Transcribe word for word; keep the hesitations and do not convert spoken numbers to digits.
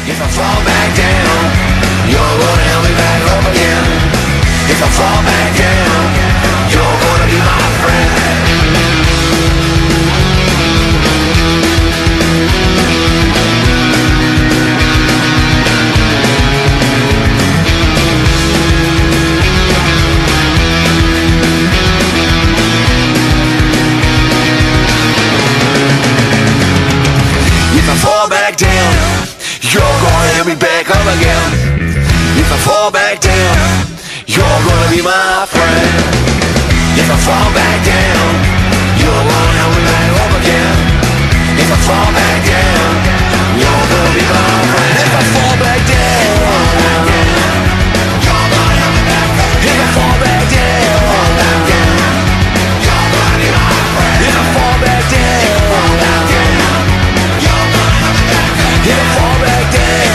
If I fall back down, you're gonna help me back up again. If I fall back down, you're gonna be my friend. If I fall back down, you're gonna help me back up again. If I fall back down, you're gonna be my friend. If I fall back down, you're gonna help me back up again. If I fall back down, you're gonna be my friend. If I fall back down, you're gonna help me back up again. If I fall back down, you're gonna be my friend. If I fall back down, you're gonna help me back up again. If I fall back down,